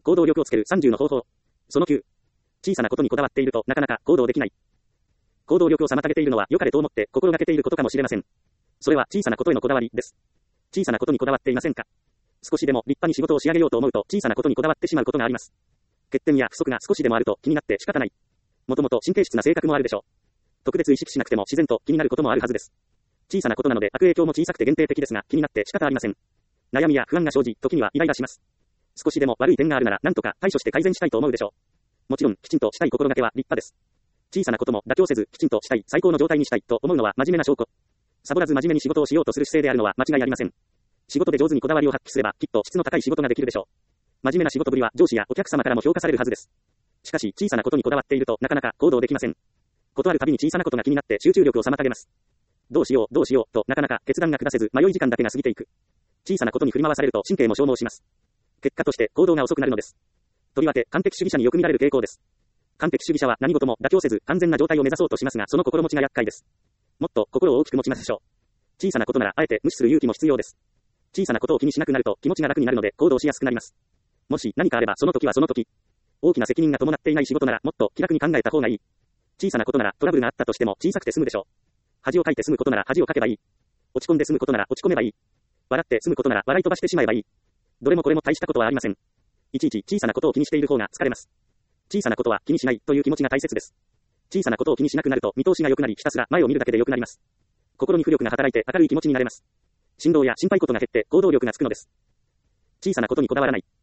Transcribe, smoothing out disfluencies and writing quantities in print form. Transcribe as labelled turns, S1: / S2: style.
S1: 行動力をつける30の方法。その9。小さなことにこだわっているとなかなか行動できない。行動力を妨げているのは良かれと思って心がけていることかもしれません。それは小さなことへのこだわりです。小さなことにこだわっていませんか？少しでも立派に仕事を仕上げようと思うと小さなことにこだわってしまうことがあります。欠点や不足が少しでもあると気になって仕方ない。もともと神経質な性格もあるでしょう。特別意識しなくても自然と気になることもあるはずです。小さなことなので悪影響も小さくて限定的ですが気になって仕方ありません。悩みや不安が生じ、時にはイライラします。少しでも悪い点があるなら何とか対処して改善したいと思うでしょう。もちろんきちんとしたい心がけは立派です。小さなことも妥協せずきちんとしたい、最高の状態にしたいと思うのは真面目な証拠。サボらず真面目に仕事をしようとする姿勢であるのは間違いありません。仕事で上手にこだわりを発揮すればきっと質の高い仕事ができるでしょう。真面目な仕事ぶりは上司やお客様からも評価されるはずです。しかし小さなことにこだわっているとなかなか行動できません。断るたびに小さなことが気になって集中力を妨げます。どうしようとなかなか決断が下せず迷い時間だけが過ぎていく。小さなことに振り回されると神経も消耗します。結果として行動が遅くなるのです。とりわけ完璧主義者によく見られる傾向です。完璧主義者は何事も妥協せず完全な状態を目指そうとしますがその心持ちが厄介です。もっと心を大きく持ちましょう。小さなことならあえて無視する勇気も必要です。小さなことを気にしなくなると気持ちが楽になるので行動しやすくなります。もし何かあればその時はその時。大きな責任が伴っていない仕事ならもっと気楽に考えた方がいい。小さなことならトラブルがあったとしても小さくて済むでしょう。恥をかいて済むことなら恥をかけばいい。落ち込んで済むことなら落ち込めばいい。笑って済むことなら笑い飛ばしてしまえばいい。どれもこれも大したことはありません。いちいち小さなことを気にしている方が疲れます。小さなことは気にしないという気持ちが大切です。小さなことを気にしなくなると見通しが良くなりひたすら前を見るだけで良くなります。心に浮力が働いて明るい気持ちになれます。振動や心配事が減って行動力がつくのです。小さなことにこだわらない。